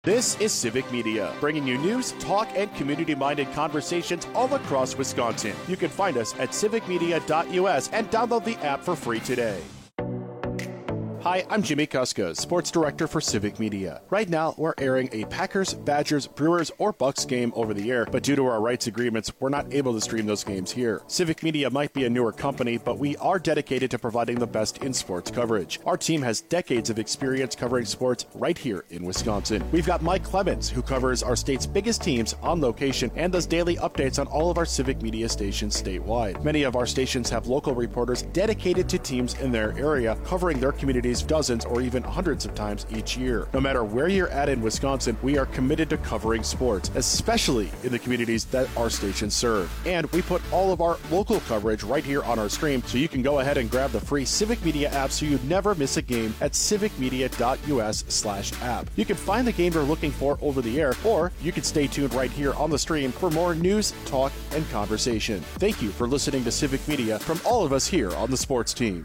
This is Civic Media, bringing you news, talk, and community-minded conversations all across Wisconsin. You can find us at civicmedia.us and download the app for free today. Hi, I'm Jimmy Kuska, Sports Director for Civic Media. Right now, we're airing a Packers, Badgers, Brewers, or Bucks game over the air, but due to our rights agreements, we're not able to stream those games here. Civic Media might be a newer company, but we are dedicated to providing the best in sports coverage. Our team has decades of experience covering sports right here in Wisconsin. We've got Mike Clemens, who covers our state's biggest teams on location and does daily updates on all of our Civic Media stations statewide. Many of our stations have local reporters dedicated to teams in their area, covering their communities dozens or even hundreds of times each year. No matter where you're at in Wisconsin, we are committed to covering sports, especially in the communities that our stations serve. And we put all of our local coverage right here on our stream, so you can go ahead and grab the free Civic Media app so you never miss a game at civicmedia.us/app. You can find the game you're looking for over the air, or you can stay tuned right here on the stream for more news, talk, and conversation. Thank you for listening to Civic Media from all of us here on the sports team.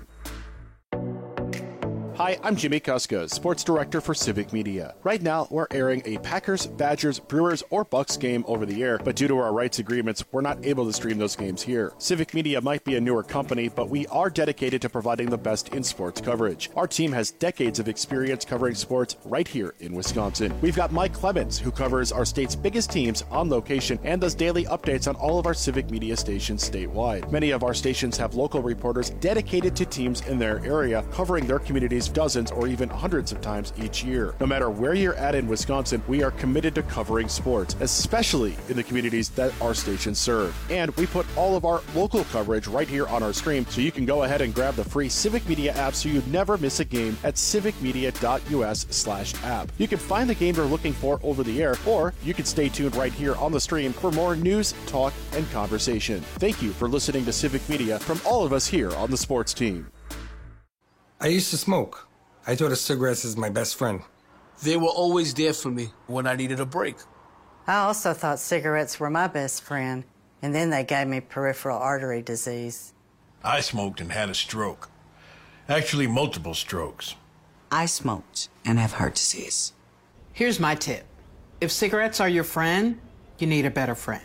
Hi, I'm Jimmy Kuska, Sports Director for Civic Media. Right now, we're airing a Packers, Badgers, Brewers, or Bucks game over the air, but due to our rights agreements, we're not able to stream those games here. Civic Media might be a newer company, but we are dedicated to providing the best in sports coverage. Our team has decades of experience covering sports right here in Wisconsin. We've got Mike Clemens, who covers our state's biggest teams on location and does daily updates on all of our Civic Media stations statewide. Many of our stations have local reporters dedicated to teams in their area, covering their communities dozens or even hundreds of times each year. No matter where you're at in Wisconsin, we are committed to covering sports, especially in the communities that our stations serve. And we put all of our local coverage right here on our stream, so you can go ahead and grab the free Civic Media app so you never miss a game at civicmedia.us/app. You can find the game you're looking for over the air, or you can stay tuned right here on the stream for more news, talk, and conversation. Thank you for listening to Civic Media from all of us here on the sports team. I used to smoke. I thought of cigarettes as my best friend. They were always there for me when I needed a break. I also thought cigarettes were my best friend, and then they gave me peripheral artery disease. I smoked and had a stroke. Actually, multiple strokes. I smoked and have heart disease. Here's my tip. If cigarettes are your friend, you need a better friend.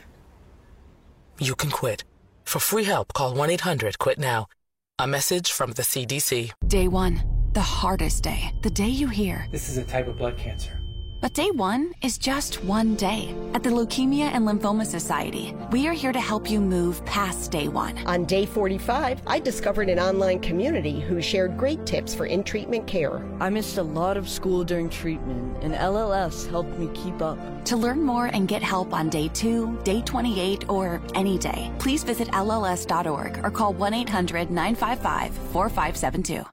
You can quit. For free help, call 1-800-QUIT-NOW. A message from the CDC. Day one, the hardest day. The day you hear, this is a type of blood cancer. But day one is just one day. At the Leukemia and Lymphoma Society, we are here to help you move past day one. On day 45, I discovered an online community who shared great tips for in-treatment care. I missed a lot of school during treatment, and LLS helped me keep up. To learn more and get help on day 2, day 28, or any day, please visit LLS.org or call 1-800-955-4572.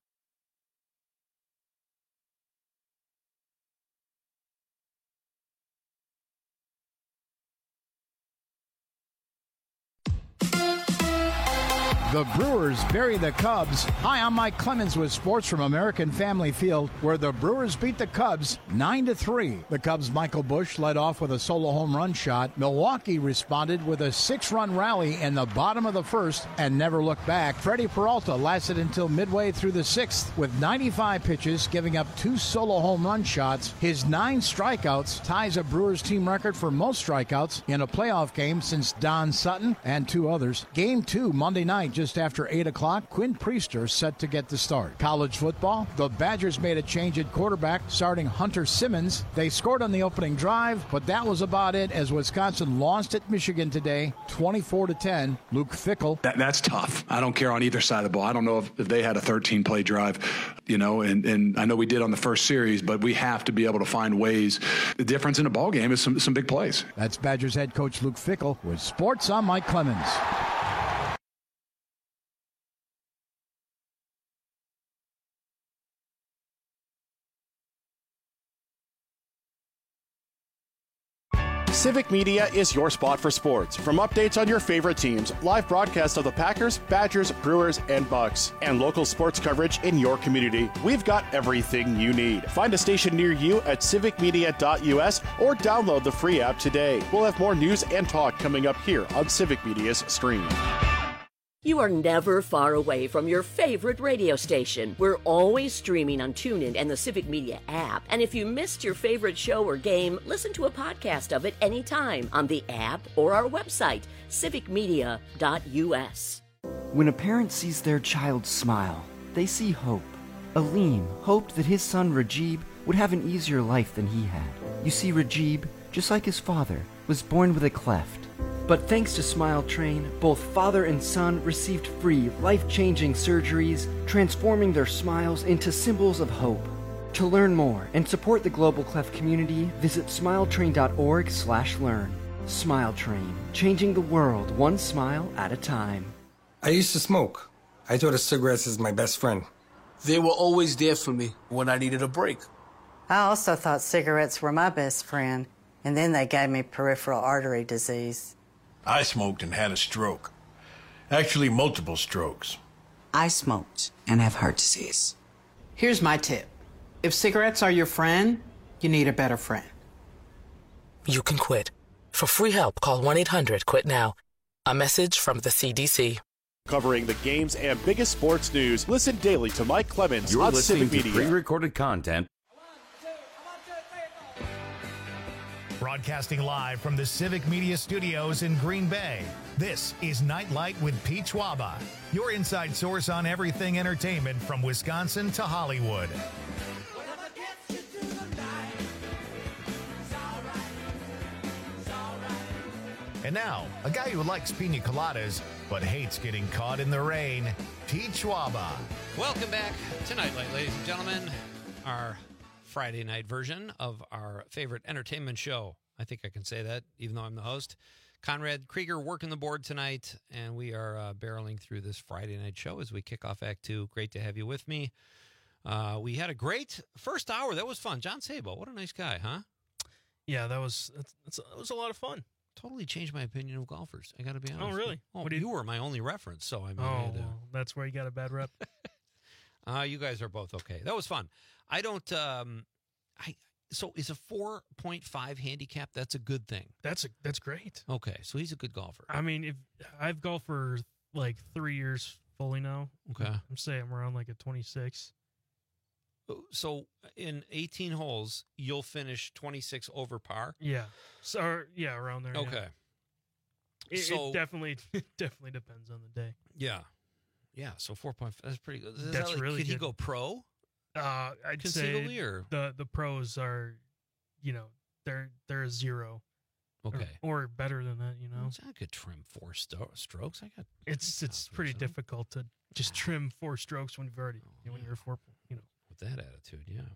The Brewers bury the Cubs. Hi, I'm Mike Clemens with sports from American Family Field, where the Brewers beat the Cubs 9-3. The Cubs' Michael Busch led off with a solo home run shot. Milwaukee responded with a 6-run rally in the bottom of the first and never looked back. Freddie Peralta lasted until midway through the sixth with 95 pitches, giving up 2 solo home run shots. His 9 strikeouts ties a Brewers team record for most strikeouts in a playoff game since Don Sutton and 2 others. Game 2, Monday night, just after 8 o'clock, Quinn Priester set to get the start. College football, the Badgers made a change at quarterback, starting Hunter Simmons. They scored on the opening drive, but that was about it as Wisconsin lost at Michigan today, 24-10. Luke Fickell. That's tough. I don't care on either side of the ball. I don't know if they had a 13-play drive, and I know we did on the first series, but we have to be able to find ways. The difference in a ball game is some big plays. That's Badgers head coach Luke Fickell with sports. I'm Mike Clemens. Civic Media is your spot for sports. From updates on your favorite teams, live broadcasts of the Packers, Badgers, Brewers, and Bucks, and local sports coverage in your community, we've got everything you need. Find a station near you at civicmedia.us or download the free app today. We'll have more news and talk coming up here on Civic Media's stream. You are never far away from your favorite radio station. We're always streaming on TuneIn and the Civic Media app. And if you missed your favorite show or game, listen to a podcast of it anytime on the app or our website, civicmedia.us. When a parent sees their child smile, they see hope. Aleem hoped that his son Rajib would have an easier life than he had. You see, Rajib, just like his father, was born with a cleft. But thanks to Smile Train, both father and son received free, life-changing surgeries, transforming their smiles into symbols of hope. To learn more and support the Global Cleft community, visit smiletrain.org/learn. Smile Train, changing the world one smile at a time. I used to smoke. I thought of cigarettes as my best friend. They were always there for me when I needed a break. I also thought cigarettes were my best friend, and then they gave me peripheral artery disease. I smoked and had a stroke. Actually, multiple strokes. I smoked and have heart disease. Here's my tip. If cigarettes are your friend, you need a better friend. You can quit. For free help, call 1-800-QUIT-NOW. A message from the CDC. Covering the games and biggest sports news, listen daily to Mike Clemens on Civic Media. Pre-recorded content. Broadcasting live from the Civic Media Studios in Green Bay, this is Nightlight with Pete Schwaba, your inside source on everything entertainment from Wisconsin to Hollywood. And now, a guy who likes pina coladas but hates getting caught in the rain, Pete Schwaba. Welcome back to Nightlight, ladies and gentlemen. Our Friday night version of our favorite entertainment show. I think I can say that, even though I'm the host. Conrad Krieger working the board tonight, and we are barreling through this Friday night show as we kick off Act 2. Great to have you with me. We had a great first hour. That was fun. John Sabo, what a nice guy, huh? Yeah, that was a lot of fun. Totally changed my opinion of golfers. I got to be honest. Oh, really? Oh, you were my only reference, so I mean. Well, that's where you got a bad rep. You guys are both okay. That was fun. I don't. So is a 4.5 handicap? That's a good thing. That's great. Okay, so he's a good golfer. I mean, if I've golfed for like 3 years fully now. Okay, I'm saying I'm around like a 26. So in 18 holes, you'll finish 26 over par. Yeah. So yeah, around there. Okay. Yeah. It definitely depends on the day. Yeah. Yeah. So 4.5. That's pretty good. That's really good. Could he go pro? I'd say or? the pros are, they're a 0. Okay. Or better than that, I could trim 4 strokes. It's pretty difficult to just trim 4 strokes when you've already when you're 4. With that attitude, yeah.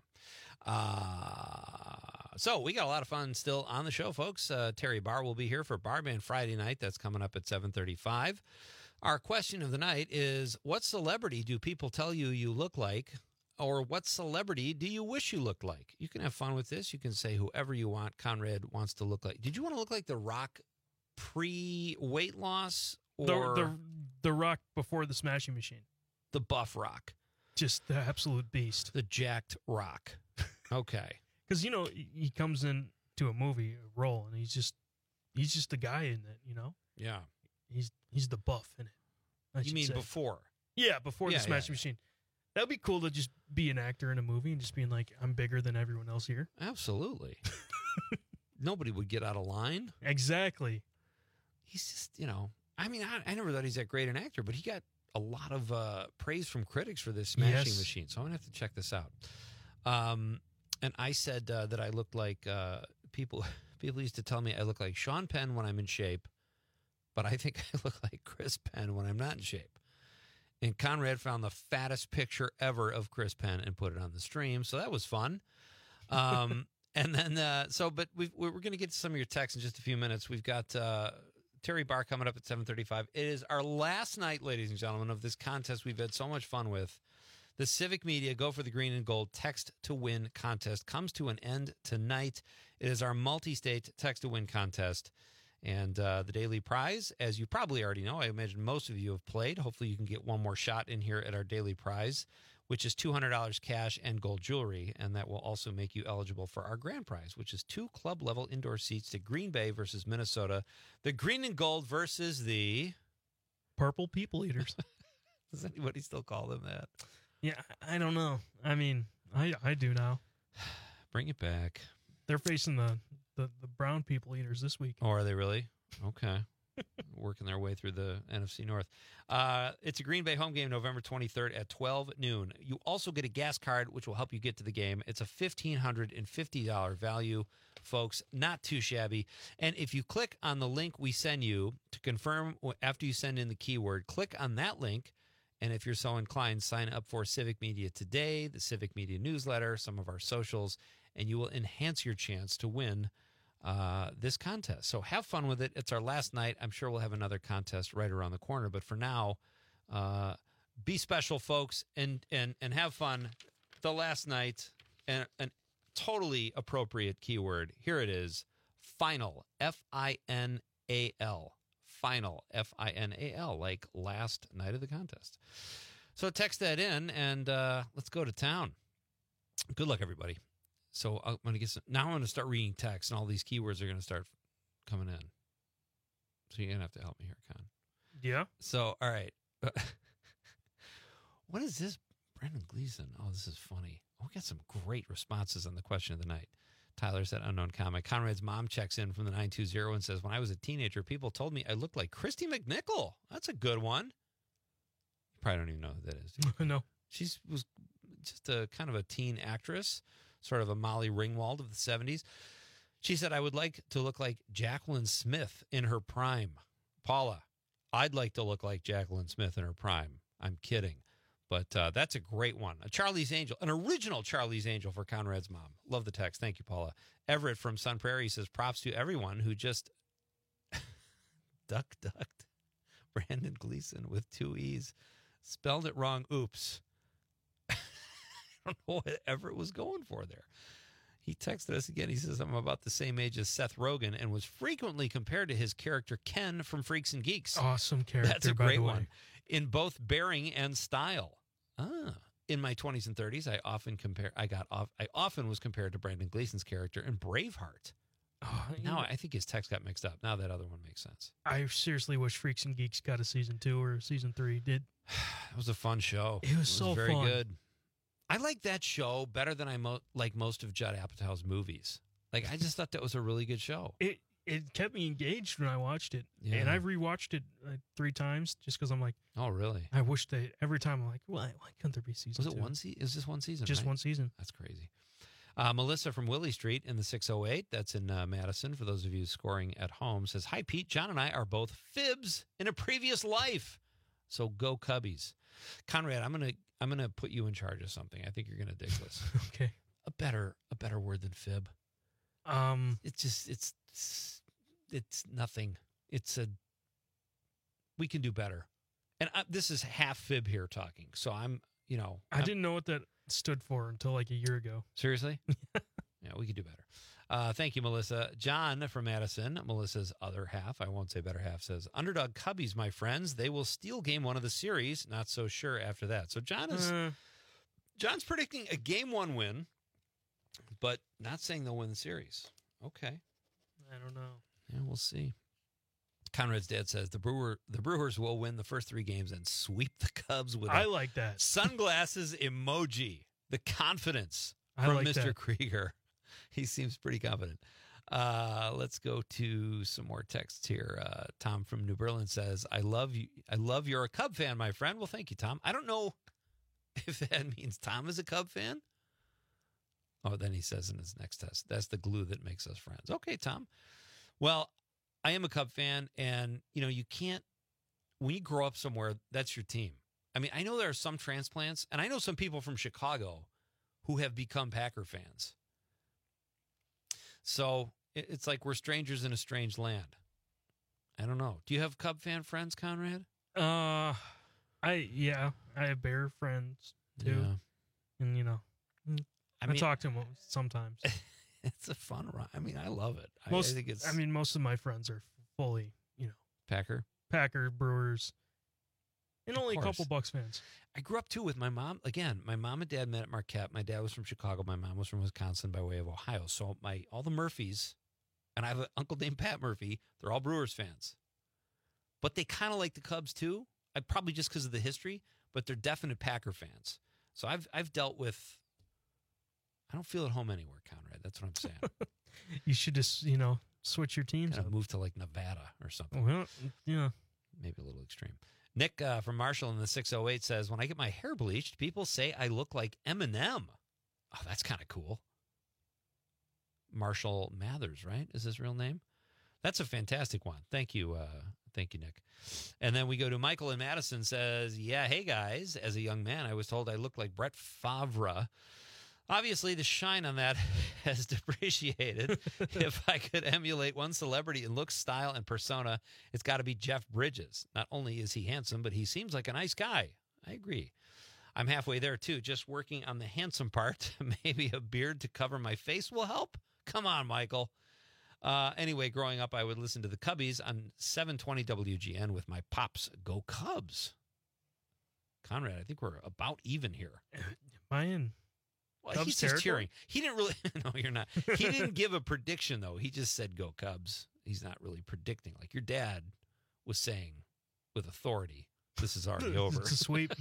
So we got a lot of fun still on the show, folks. Terry Barr will be here for Barman Friday night. That's coming up at 7:35. Our question of the night is: what celebrity do people tell you look like? Or what celebrity do you wish you looked like? You can have fun with this. You can say whoever you want. Conrad wants to look like. Did you want to look like The Rock pre-weight loss? Or the Rock before the Smashing Machine? The buff Rock. Just the absolute beast. The jacked Rock. Okay. Because, he comes into a movie, a role, and he's just the guy in it, Yeah. He's the buff in it. You mean before? Yeah, before the Smashing Machine. That'd be cool to just be an actor in a movie and just being like, I'm bigger than everyone else here. Absolutely. Nobody would get out of line. Exactly. He's just, I mean, I never thought he's that great an actor, but he got a lot of praise from critics for this Smashing Machine. So I'm going to have to check this out. And I said that I looked like people used to tell me I look like Sean Penn when I'm in shape, but I think I look like Chris Penn when I'm not in shape. And Conrad found the fattest picture ever of Chris Penn and put it on the stream. So that was fun. And then, but we're going to get to some of your texts in just a few minutes. We've got Terry Barr coming up at 7:35. It is our last night, ladies and gentlemen, of this contest we've had so much fun with. The Civic Media Go for the Green and Gold Text to Win contest comes to an end tonight. It is our multi-state text to win contest. And the daily prize, as you probably already know, I imagine most of you have played. Hopefully you can get one more shot in here at our daily prize, which is $200 cash and gold jewelry. And that will also make you eligible for our grand prize, which is 2 club-level indoor seats to Green Bay versus Minnesota. The green and gold versus the Purple people eaters. Does anybody still call them that? Yeah, I don't know. I mean, I do now. Bring it back. They're facing the brown people eaters this week. Oh, are they really? Okay. Working their way through the NFC North. It's a Green Bay home game November 23rd at 12 noon. You also get a gas card, which will help you get to the game. It's a $1,550 value, folks. Not too shabby. And if you click on the link we send you to confirm after you send in the keyword, click on that link. And if you're so inclined, sign up for Civic Media Today, the Civic Media newsletter, some of our socials, and you will enhance your chance to win this contest. So have fun with it. It's our last night. I'm sure we'll have another contest right around the corner. But for now, be special, folks, and have fun. The last night, and an totally appropriate keyword. Here it is, final, F-I-N-A-L. Final, F-I-N-A-L, like last night of the contest. So text that in, and let's go to town. Good luck, everybody. So I'm going to get now I'm going to start reading text, and all these keywords are going to start coming in. So you're going to have to help me here, Con. Yeah. So, all right. What is this? Brendan Gleason. Oh, this is funny. We got some great responses on the question of the night. Tyler said, unknown comic. Conrad's mom checks in from the 920 and says, when I was a teenager, people told me I looked like Christy McNichol. That's a good one. You probably don't even know who that is. No. She was just a kind of a teen actress, sort of a Molly Ringwald of the 70s. She said, I would like to look like Jacqueline Smith in her prime. Paula, I'd like to look like Jacqueline Smith in her prime. I'm kidding. But that's a great one. A Charlie's Angel, an original Charlie's Angel for Conrad's mom. Love the text. Thank you, Paula. Everett from Sun Prairie says, props to everyone who just ducked Brandon Gleason with 2 E's. Spelled it wrong. Oops. I don't know what Everett was going for there. He texted us again. He says, I'm about the same age as Seth Rogen and was frequently compared to his character Ken from Freaks and Geeks. Awesome character. That's a great one. In both bearing and style. In my 20s and 30s, I often was compared to Brandon Gleason's character in Braveheart. Now I think his text got mixed up. Now that other one makes sense. I seriously wish Freaks and Geeks got a season 2 or season 3. It was a fun show. It was so very fun. Good. I like that show better than I like most of Judd Apatow's movies. Like, I just thought that was a really good show. It kept me engaged when I watched it. Yeah. And I've rewatched it 3 times just because I'm like, oh, really? I wish every time I'm like, why couldn't there be season 2? Was it one season? Is this one season? Just right? one season. That's crazy. Melissa from Willie Street in the 608, that's in Madison, for those of you scoring at home, says, hi, Pete. John and I are both fibs in a previous life. So go Cubbies. Conrad, I'm gonna put you in charge of something. I think you're gonna dig this. Okay. A better word than fib. It's nothing. We can do better. And this is half fib here talking. So I didn't know what that stood for until like a year ago. Seriously? Yeah, we could do better. Thank you, Melissa. John from Madison, Melissa's other half, I won't say better half, says, Underdog Cubbies, my friends, they will steal game 1 of the series. Not so sure after that. So John's predicting a game 1 win, but not saying they'll win the series. Okay. I don't know. Yeah, we'll see. Conrad's dad says the Brewers will win the first 3 games and sweep the Cubs with I like that. Sunglasses emoji. The confidence I from like Mr. that. Krieger. He seems pretty confident. Let's go to some more texts here. Tom from New Berlin says, I love you. I love you're a Cub fan, my friend. Well, thank you, Tom. I don't know if that means Tom is a Cub fan. Oh, then he says in his next test, that's the glue that makes us friends. Okay, Tom. Well, I am a Cub fan, and, you can't, when you grow up somewhere, that's your team. I mean, I know there are some transplants, and I know some people from Chicago who have become Packer fans. So it's like we're strangers in a strange land. I don't know. Do you have Cub fan friends, Conrad? I have Bear friends too. Yeah. And I talk to them sometimes. It's a fun ride. I mean, I love it. I think it's. I mean, most of my friends are fully, Packer, Brewers, and only a couple Bucks fans. I grew up too with my mom. Again, my mom and dad met at Marquette. My dad was from Chicago. My mom was from Wisconsin by way of Ohio. So all the Murphys, and I have an uncle named Pat Murphy. They're all Brewers fans. but they kind of like the Cubs too. Probably just because of the history, but they're definite Packer fans. So I've dealt with. I don't feel at home anywhere, Conrad. That's what I'm saying. You should just switch your teams. Kind of move to like Nevada or something. Well, yeah, maybe a little extreme. Nick from Marshall in the 608 says, when I get my hair bleached, people say I look like Eminem. Oh, that's kind of cool. Marshall Mathers, right? Is his real name? That's a fantastic one. Thank you. Thank you, Nick. And then we go to Michael in Madison says, yeah, hey, guys. As a young man, I was told I looked like Brett Favre. Obviously, the shine on that has depreciated. If I could emulate one celebrity in look, style, and persona, it's got to be Jeff Bridges. Not only is he handsome, but he seems like a nice guy. I agree. I'm halfway there, too, just working on the handsome part. Maybe a beard to cover my face will help? Come on, Michael. Anyway, growing up, I would listen to the Cubbies on 720 WGN with my pops. Go Cubs. Conrad, I think we're about even here. Am I in? Well, Cubs he's just territory? cheering. He didn't really. No, you're not. He didn't give a prediction, though. He just said, go Cubs. He's not really predicting. Like your dad was saying with authority, this is already over. It's a sweep.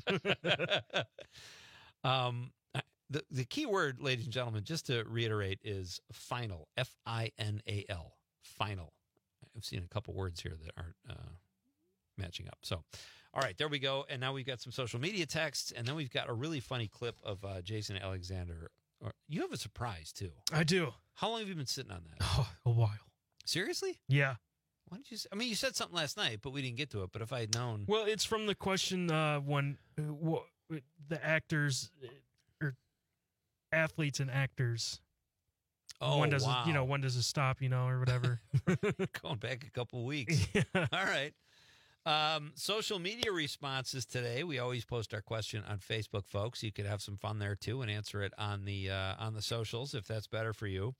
The key word, ladies and gentlemen, just to reiterate, is final. Final. Final. I've seen a couple words here that aren't matching up. So, all right, there we go. And now we've got some social media texts, and then we've got a really funny clip of Jason Alexander. You have a surprise, too. I do. How long have you been sitting on that? Oh, a while. Seriously? Yeah. Why did you say? I mean, you said something last night, but we didn't get to it. But if I had known. Well, it's from the question when the actors or athletes and actors. Oh, when does wow. when does it stop? Or whatever. Going back a couple of weeks. Yeah. All right. Social media responses today. We always post our question on Facebook, folks. You could have some fun there too and answer it on the socials if that's better for you.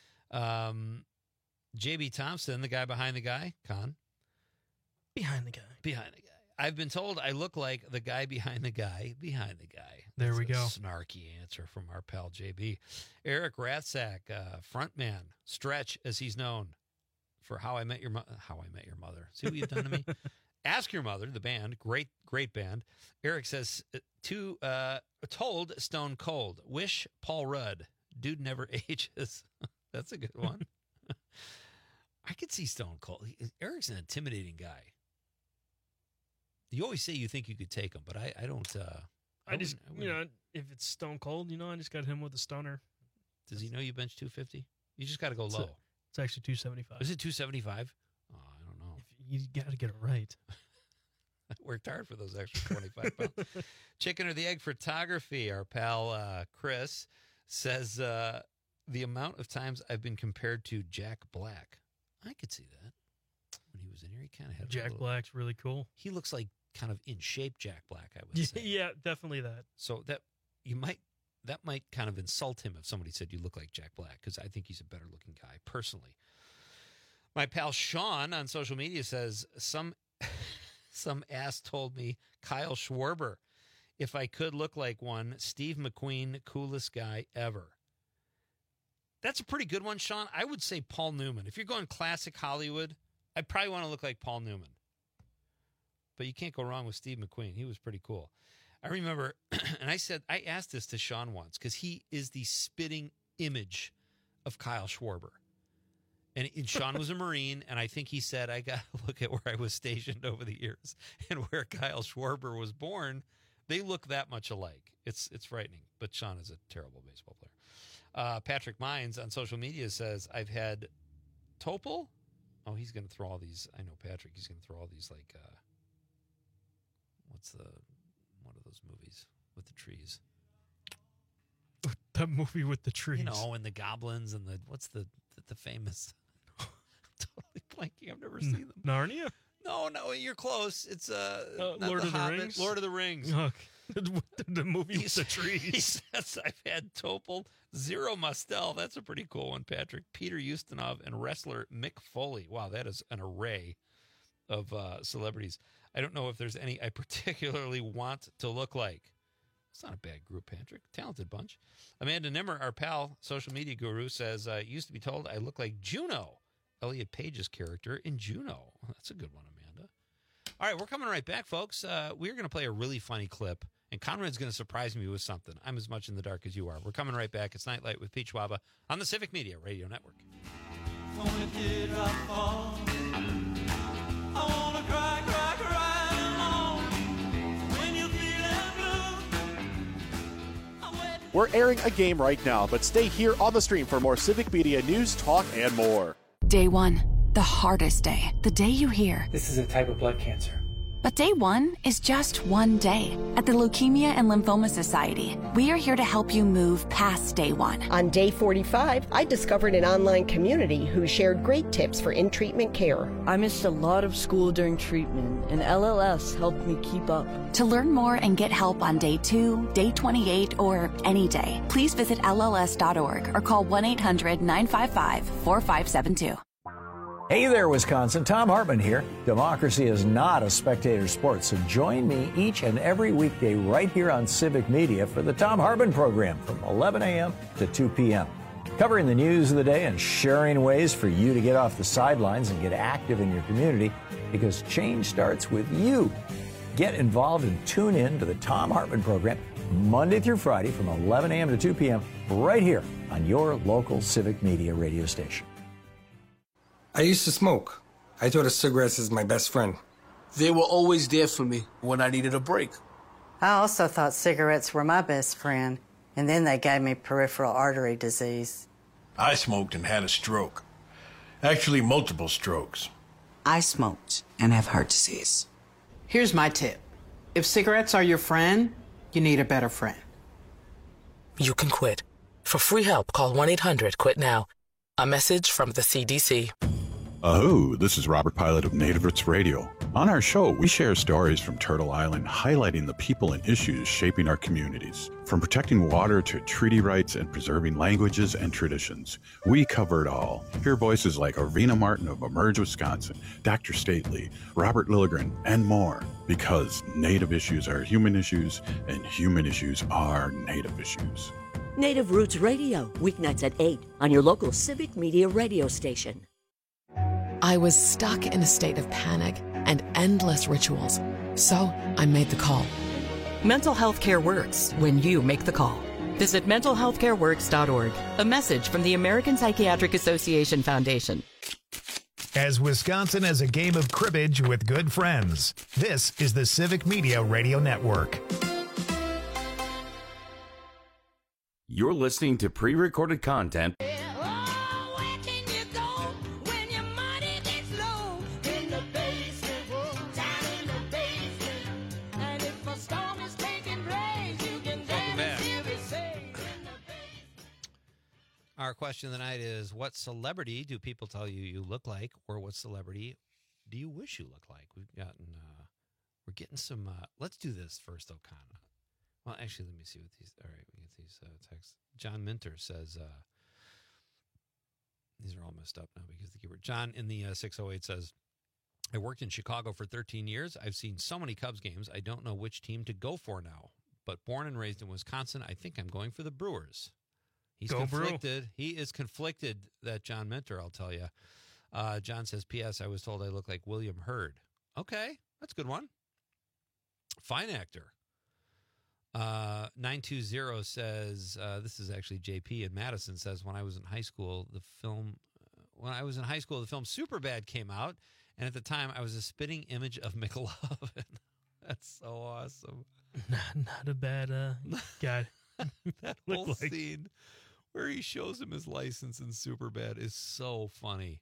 JB Thompson, the guy behind the guy, Con. Behind the guy. Behind the guy. I've been told I look like the guy behind the guy behind the guy. There That's we a go. Snarky answer from our pal JB. Eric Ratzak, frontman, Stretch, as he's known for How I Met Your Mother. See what you've done to me? Ask Your Mother, the band, great band. Eric says, told Stone Cold, wish Paul Rudd, dude never ages. That's a good one. I could see Stone Cold. Eric's an intimidating guy. You always say you think you could take him, but I don't. I just, if it's Stone Cold, I just got him with a stunner. Does he know you bench 250? You just got to go low. It's actually 275. Is it 275? Oh, I don't know. You got to get it right. I worked hard for those extra 25 pounds. Chicken or the egg photography. Our pal Chris says the amount of times I've been compared to Jack Black. I could see that. When he was in here, he kind of had Jack Black's really cool. He looks like kind of in shape Jack Black, I would say. Yeah, definitely that. So that might kind of insult him if somebody said you look like Jack Black, because I think he's a better looking guy personally. My pal Sean on social media says some ass told me Kyle Schwarber. If I could look like one, Steve McQueen, coolest guy ever. That's a pretty good one, Sean. I would say Paul Newman. If you're going classic Hollywood, I'd probably want to look like Paul Newman. But you can't go wrong with Steve McQueen. He was pretty cool. I remember, and I asked this to Sean once, because he is the spitting image of Kyle Schwarber. And Sean was a Marine, and I think he said, I got to look at where I was stationed over the years and where Kyle Schwarber was born. They look that much alike. It's frightening. But Sean is a terrible baseball player. Patrick Mines on social media says, I've had Topol. Oh, he's going to throw all these. I know Patrick. He's going to throw all these like, what are those movies with the trees? That movie with the trees. And the goblins and what's the famous? I'm totally blanking. I've never seen them. Narnia? No, you're close. It's Lord of the Rings. Lord of the Rings. The movie with the trees. He says, I've had Topol, Zero Mostel. That's a pretty cool one, Patrick. Peter Ustinov and wrestler Mick Foley. Wow, that is an array of celebrities. I don't know if there's any I particularly want to look like. It's not a bad group, Patrick. Talented bunch. Amanda Nimmer, our pal, social media guru, says, used to be told I look like Juno, Elliot Page's character in Juno. That's a good one, Amanda. All right, we're coming right back, folks. We're going to play a really funny clip, and Conrad's going to surprise me with something. I'm as much in the dark as you are. We're coming right back. It's Nightlight with Pete Schwaba on the Civic Media Radio Network. We're airing a game right now, but stay here on the stream for more Civic Media news, talk, and more. Day 1, the hardest day. The day you hear. This is a type of blood cancer. But day 1 is just one day. At the Leukemia and Lymphoma Society, we are here to help you move past day 1. On day 45, I discovered an online community who shared great tips for in-treatment care. I missed a lot of school during treatment, and LLS helped me keep up. To learn more and get help on day 2, day 28, or any day, please visit LLS.org or call 1-800-955-4572. Hey there, Wisconsin. Tom Hartman here. Democracy is not a spectator sport, so join me each and every weekday right here on Civic Media for the Tom Hartman program from 11 a.m. to 2 p.m. Covering the news of the day and sharing ways for you to get off the sidelines and get active in your community, because change starts with you. Get involved and tune in to the Tom Hartman program Monday through Friday from 11 a.m. to 2 p.m. right here on your local Civic Media radio station. I used to smoke. I thought of cigarettes as my best friend. They were always there for me when I needed a break. I also thought cigarettes were my best friend, and then they gave me peripheral artery disease. I smoked and had a stroke. Actually, multiple strokes. I smoked and have heart disease. Here's my tip. If cigarettes are your friend, you need a better friend. You can quit. For free help, call 1-800-QUIT-NOW. A message from the CDC. Hello, this is Robert Pilot of Native Roots Radio. On our show, we share stories from Turtle Island highlighting the people and issues shaping our communities. From protecting water to treaty rights and preserving languages and traditions, we cover it all. Hear voices like Arvina Martin of Emerge Wisconsin, Dr. Stately, Robert Lilligren, and more. Because Native issues are human issues, and human issues are Native issues. Native Roots Radio, weeknights at 8 on your local Civic Media radio station. I was stuck in a state of panic and endless rituals, so I made the call. Mental health care works when you make the call. Visit mentalhealthcareworks.org. A message from the American Psychiatric Association Foundation. As Wisconsin has a game of cribbage with good friends, this is the Civic Media Radio Network. You're listening to pre-recorded content. Our question of the night is, what celebrity do people tell you you look like, or what celebrity do you wish you looked like? We're getting some, let's do this first, O'Connor. Well, actually, let me see what these, all right, we get these texts. John Minter says, these are all messed up now because the keyword. John in the 608 says, I worked in Chicago for 13 years. I've seen so many Cubs games, I don't know which team to go for now. But born and raised in Wisconsin, I think I'm going for the Brewers. He's conflicted. Brew. He is conflicted, that John Minter, I'll tell you. John says, P.S. I was told I look like William Hurd. Okay, that's a good one. Fine actor. 920 says, this is actually JP in Madison, says, when I was in high school, the film Superbad came out, and at the time I was a spitting image of McLovin. That's so awesome. Not a bad guy. That whole scene where he shows him his license in Superbad is so funny.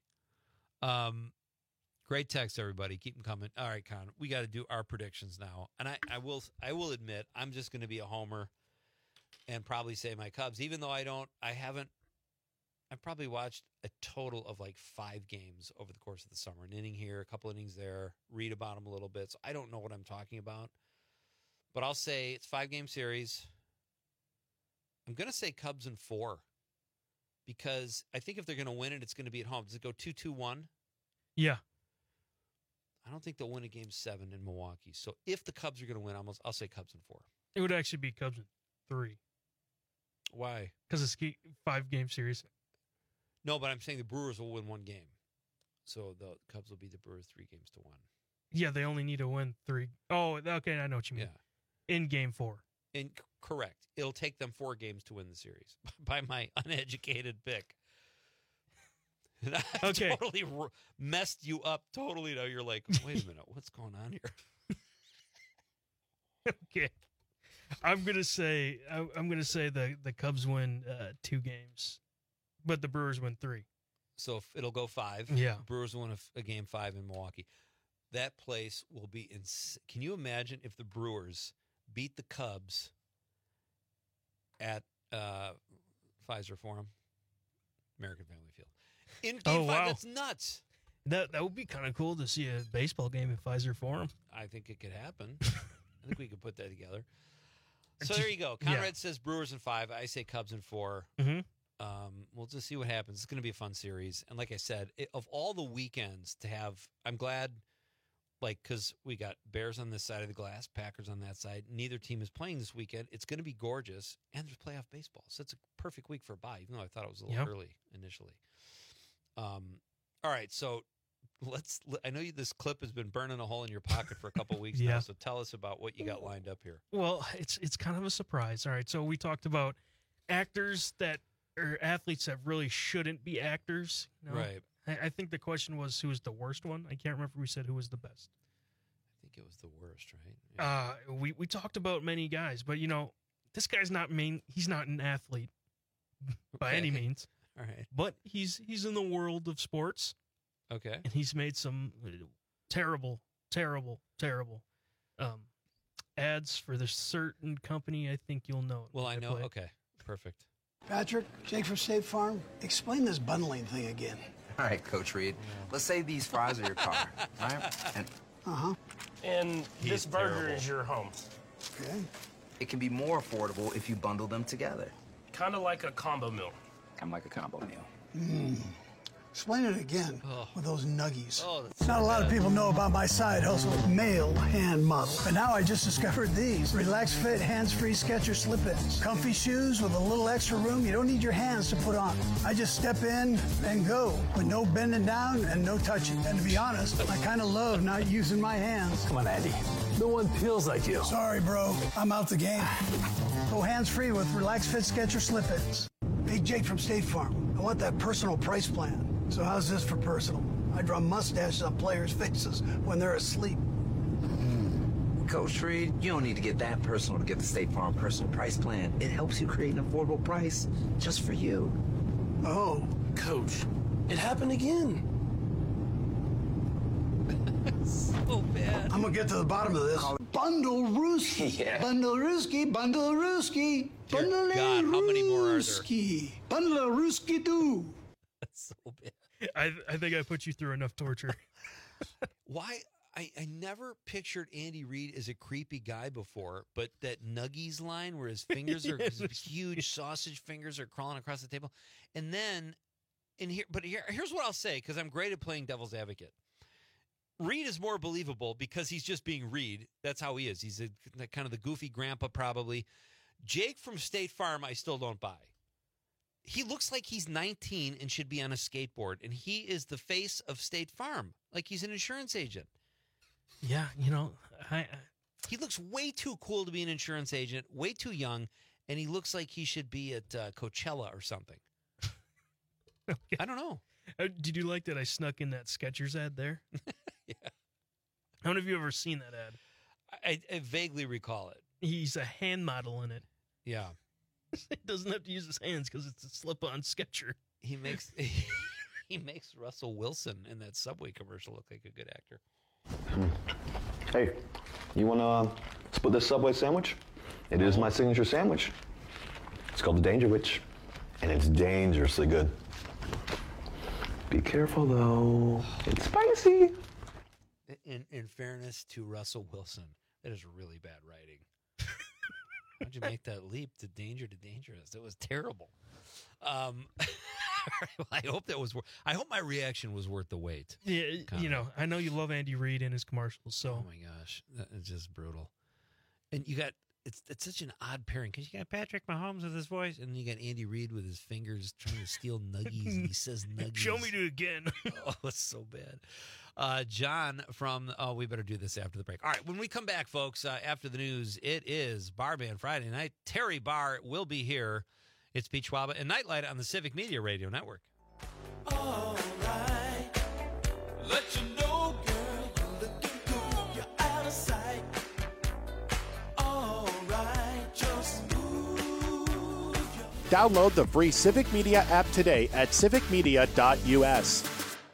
Great text, everybody. Keep them coming. All right, Con, we got to do our predictions now. And I will admit, I'm just going to be a homer and probably say my Cubs, even though I've probably watched a total of like 5 games over the course of the summer. An inning here, a couple innings there, read about them a little bit. So I don't know what I'm talking about. But I'll say it's 5-game series. I'm going to say Cubs in 4 because I think if they're going to win it, it's going to be at home. Does it go 2-2-1? Yeah. I don't think they'll win a game 7 in Milwaukee. So if the Cubs are going to win, I'll say Cubs in 4. It would actually be Cubs in 3. Why? Because it's a 5-game series. No, but I'm saying the Brewers will win 1 game. So the Cubs will beat the Brewers 3-1. Yeah, they only need to win 3. Oh, okay, I know what you mean. Yeah. In Game 4. Correct. It'll take them 4 games to win the series by my uneducated pick. And I totally messed you up totally. Now you're like, wait a minute, what's going on here? Okay. I'm gonna say the Cubs win 2 games, but the Brewers win 3. So if it'll go 5. Yeah. Brewers win a game 5 in Milwaukee. That place will be Can you imagine if the Brewers beat the Cubs at Pfizer Forum, American Family Field? In Game 5, that's nuts. That would be kind of cool to see a baseball game at Pfizer Forum. I think it could happen. I think we could put that together. So there you go. Conrad says Brewers in 5. I say Cubs in 4. Mm-hmm. We'll just see what happens. It's going to be a fun series. And like I said, of all the weekends to have, I'm glad, because we got Bears on this side of the glass, Packers on that side. Neither team is playing this weekend. It's going to be gorgeous. And there's playoff baseball. So it's a perfect week for a bye, even though I thought it was a little early initially. All right, so I know this clip has been burning a hole in your pocket for a couple weeks now, so tell us about what you got lined up here. Well, it's kind of a surprise. All right, so we talked about actors or athletes that really shouldn't be actors. Right. I think the question was who was the worst one. I can't remember if we said who was the best. I think it was the worst, right? Yeah. We talked about many guys, but this guy's he's not an athlete by any means. All right. But he's in the world of sports. Okay. And he's made some terrible ads for this certain company. I think you'll know. Well, I know. Okay. Perfect. Patrick, Jake from State Farm, explain this bundling thing again. All right, Coach Reed. Let's say these fries are your car, right? And this burger is your home. Okay. It can be more affordable if you bundle them together. Kind of like a combo meal. Kind of like a combo meal. Explain it again with those nuggies. That's Not a lot of people know about my side hustle, male hand model. But now I just discovered these. Relax Fit hands-free Skechers slip-ins. Comfy shoes with a little extra room you don't need your hands to put on. I just step in and go with no bending down and no touching. And to be honest, I kind of love not using my hands. Come on, Andy. No one feels like you. Sorry, bro. I'm out the game. Go hands-free with Relax Fit Skechers slip-ins. Hey, Jake from State Farm. I want that personal price plan. So how's this for personal? I draw mustaches on players' faces when they're asleep. Coach Reed, you don't need to get that personal to get the State Farm personal price plan. It helps you create an affordable price just for you. Oh. Coach, it happened again. So bad. I'm gonna get to the bottom of this. Bundle Rooski. Yeah. Bundle Rooski. Bundle Rooski. Bundle God, how many more are there? Rooski. Bundle Rooski too. That's so bad. I think I put you through enough torture. Why? I never pictured Andy Reid as a creepy guy before, but that Nuggies line where his fingers are his huge sausage fingers are crawling across the table. And then here's what I'll say, because I'm great at playing devil's advocate. Reid is more believable because he's just being Reid. That's how he is. He's kind of the goofy grandpa, probably. Jake from State Farm, I still don't buy. He looks like he's 19 and should be on a skateboard, and he is the face of State Farm, like he's an insurance agent. Yeah, he looks way too cool to be an insurance agent, way too young, and he looks like he should be at Coachella or something. Okay. I don't know. Did you like that I snuck in that Skechers ad there? Yeah. How many of you ever seen that ad? I vaguely recall it. He's a hand model in it. Yeah. He doesn't have to use his hands because it's a slip-on Sketcher. He makes Russell Wilson in that Subway commercial look like a good actor. Hey, you want to split this Subway sandwich? It is my signature sandwich. It's called the Danger Witch, and it's dangerously good. Be careful, though. It's spicy. In fairness to Russell Wilson, that is really bad writing. How'd you make that leap to danger to dangerous? It was terrible. I hope that was. I hope my reaction was worth the wait. Yeah, I know you love Andy Reid and his commercials. So, oh my gosh, that is just brutal. And you got it's such an odd pairing because you got Patrick Mahomes with his voice, and you got Andy Reid with his fingers trying to steal nuggies, and he says nuggies. Show me do it again. Oh, it's so bad. John from, we better do this after the break. All right, when we come back, folks, after the news, it is Bar Band Friday night. Terry Barr will be here. It's Pete Schwaba and Nightlight on the Civic Media Radio Network. All right. Let you know, girl, you're looking good. You're out of sight. All right, just move your... Download the free Civic Media app today at civicmedia.us.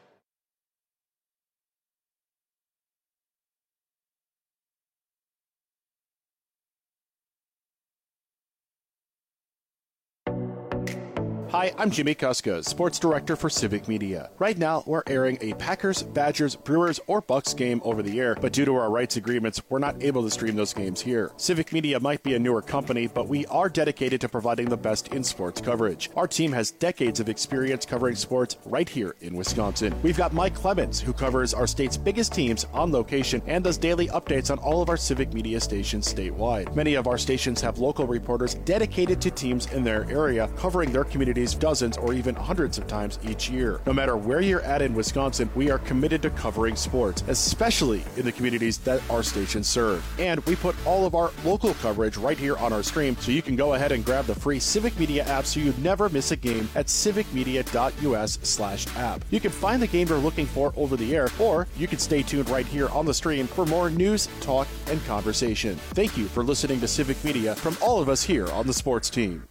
Hi, I'm Jimmy Kuska, Sports Director for Civic Media. Right now, we're airing a Packers, Badgers, Brewers, or Bucks game over the air, but due to our rights agreements, we're not able to stream those games here. Civic Media might be a newer company, but we are dedicated to providing the best in sports coverage. Our team has decades of experience covering sports right here in Wisconsin. We've got Mike Clemens, who covers our state's biggest teams on location and does daily updates on all of our Civic Media stations statewide. Many of our stations have local reporters dedicated to teams in their area, covering their communities dozens or even hundreds of times each year. No matter where you're at in Wisconsin, we are committed to covering sports, especially in the communities that our stations serve. And we put all of our local coverage right here on our stream, so you can go ahead and grab the free Civic Media app so you never miss a game at civicmedia.us/app. You can find the game you're looking for over the air, or you can stay tuned right here on the stream for more news, talk, and conversation. Thank you for listening to Civic Media from all of us here on the sports team.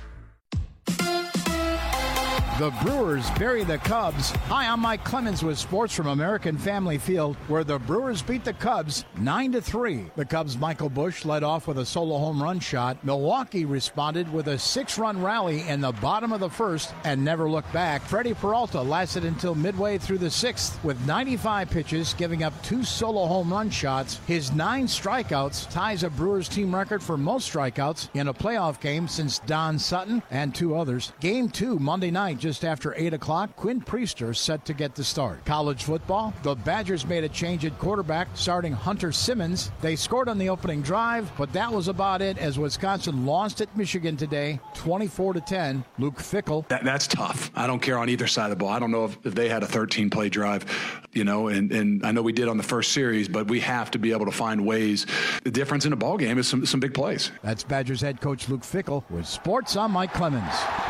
The Brewers bury the Cubs. Hi, I'm Mike Clemens with sports from American Family Field, where the Brewers beat the Cubs 9-3. The Cubs' Michael Busch led off with a solo home run shot. Milwaukee responded with a 6-run rally in the bottom of the first and never looked back. Freddie Peralta lasted until midway through the sixth with 95 pitches, giving up 2 solo home run shots. His 9 strikeouts ties a Brewers team record for most strikeouts in a playoff game since Don Sutton and 2 others. Game 2 Monday night, just after 8 o'clock, Quinn Priester set to get the start. College football, the Badgers made a change at quarterback, starting Hunter Simmons. They scored on the opening drive, but that was about it as Wisconsin lost at Michigan today, 24-10. Luke Fickell. That's tough. I don't care on either side of the ball. I don't know if they had a 13-play drive, and I know we did on the first series, but we have to be able to find ways. The difference in a ball game is some big plays. That's Badgers head coach Luke Fickell with sports. I'm Mike Clemens.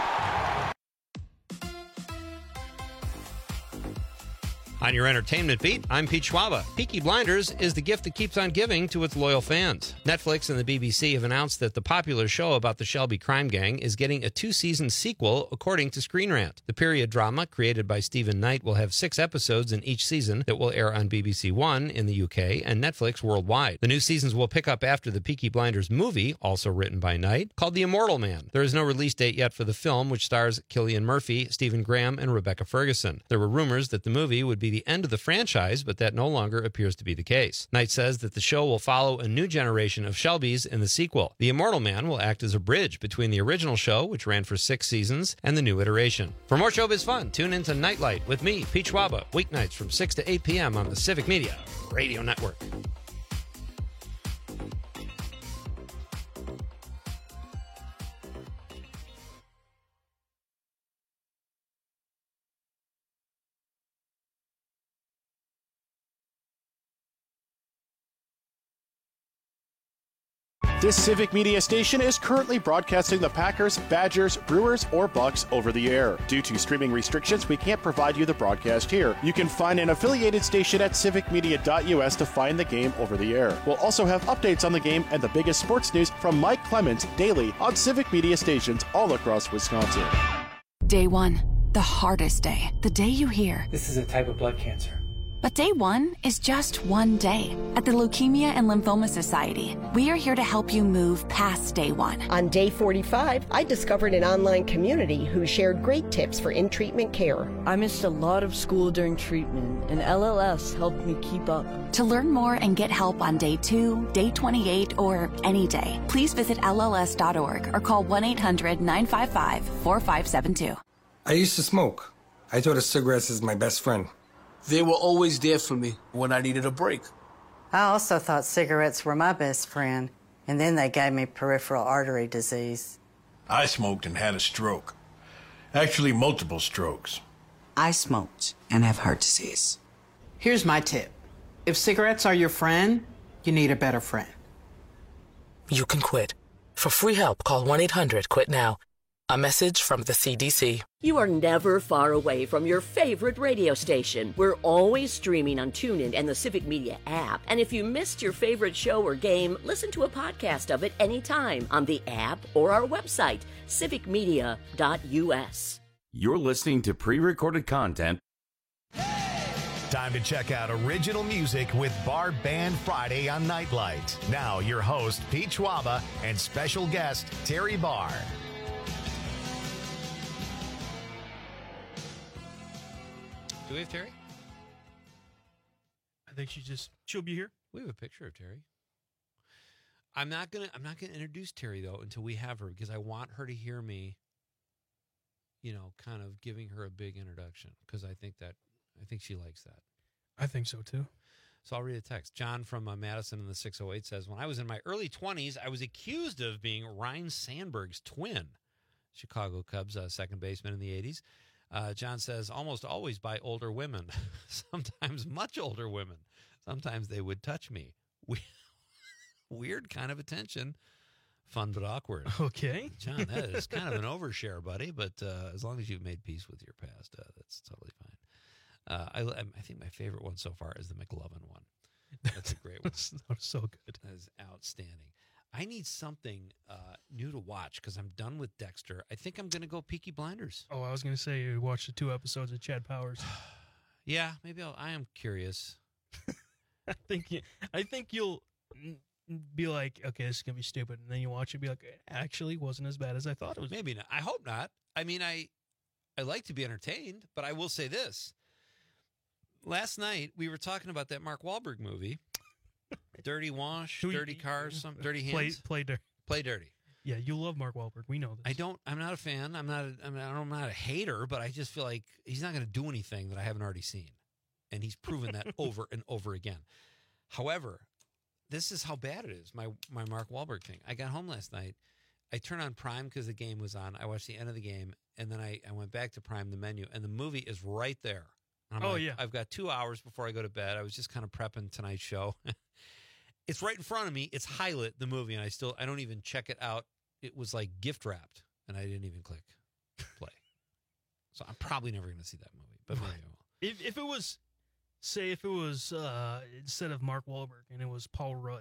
On your entertainment beat, I'm Pete Schwaba. Peaky Blinders is the gift that keeps on giving to its loyal fans. Netflix and the BBC have announced that the popular show about the Shelby crime gang is getting a 2-season sequel, according to Screen Rant. The period drama, created by Stephen Knight, will have 6 episodes in each season that will air on BBC One in the UK and Netflix worldwide. The new seasons will pick up after the Peaky Blinders movie, also written by Knight, called The Immortal Man. There is no release date yet for the film, which stars Cillian Murphy, Stephen Graham, and Rebecca Ferguson. There were rumors that the movie would be the end of the franchise, but that no longer appears to be the case. Knight says that the show will follow a new generation of Shelbys in the sequel. The Immortal Man will act as a bridge between the original show, which ran for 6 seasons, and the new iteration. For more showbiz fun, tune into Nightlight with me, Pete Schwaba, weeknights from 6 to 8 p.m. on the Civic Media Radio Network. This Civic Media station is currently broadcasting the Packers, Badgers, Brewers, or Bucks over the air. Due to streaming restrictions, we can't provide you the broadcast here. You can find an affiliated station at civicmedia.us to find the game over the air. We'll also have updates on the game and the biggest sports news from Mike Clemens daily on Civic Media stations all across Wisconsin. Day 1, the hardest day. The day you hear, "This is a type of blood cancer." But day 1 is just one day. At the Leukemia and Lymphoma Society, we are here to help you move past day 1. On day 45, I discovered an online community who shared great tips for in-treatment care. I missed a lot of school during treatment, and LLS helped me keep up. To learn more and get help on day 2, day 28, or any day, please visit LLS.org or call 1-800-955-4572. I used to smoke. I thought of cigarettes as my best friend. They were always there for me when I needed a break. I also thought cigarettes were my best friend, and then they gave me peripheral artery disease. I smoked and had a stroke. Actually, multiple strokes. I smoked and have heart disease. Here's my tip. If cigarettes are your friend, you need a better friend. You can quit. For free help, call 1-800-QUIT-NOW. A message from the CDC. You are never far away from your favorite radio station. We're always streaming on TuneIn and the Civic Media app. And if you missed your favorite show or game, listen to a podcast of it anytime on the app or our website, civicmedia.us. You're listening to pre-recorded content. Time to check out original music with Bar Band Friday on Nightlight. Now, your host, Pete Schwaba, and special guest, Terry Barr. Do we have Terry? I think she'll be here. We have a picture of Terry. I'm not gonna introduce Terry though until we have her, because I want her to hear me, kind of giving her a big introduction, because I think she likes that. I think so too. So I'll read a text. John from Madison in the 608 says, when I was in my early 20s, I was accused of being Ryne Sandberg's twin. Chicago Cubs second baseman in the 80s. John says, almost always by older women, sometimes much older women. Sometimes they would touch me. Weird kind of attention. Fun but awkward. Okay. John, that is kind of an overshare, buddy, but as long as you've made peace with your past, that's totally fine. I think my favorite one so far is the McLovin one. That's a great one. So good. That is outstanding. I need something new to watch because I'm done with Dexter. I think I'm going to go Peaky Blinders. Oh, I was going to say you watched the 2 episodes of Chad Powers. Yeah, maybe I am curious. I think you'll be like, okay, this is going to be stupid. And then you watch it and be like, it actually wasn't as bad as I thought it was. Maybe not. I hope not. I mean, I like to be entertained, but I will say this. Last night, we were talking about that Mark Wahlberg movie, Dirty Wash, Dirty Cars, Dirty Hands. Play Dirty. Yeah, you love Mark Wahlberg. We know this. I'm not a fan. I'm not a hater, but I just feel like he's not going to do anything that I haven't already seen. And he's proven that over and over again. However, this is how bad it is, my Mark Wahlberg thing. I got home last night. I turned on Prime because the game was on. I watched the end of the game, and then I went back to Prime, the menu, and the movie is right there. And I'm yeah. I've got 2 hours before I go to bed. I was just kind of prepping tonight's show. It's right in front of me. It's Highlight, the movie, and I don't even check it out. It was like gift wrapped, and I didn't even click play. So I'm probably never going to see that movie, but maybe I will. If it was, say, instead of Mark Wahlberg and it was Paul Rudd,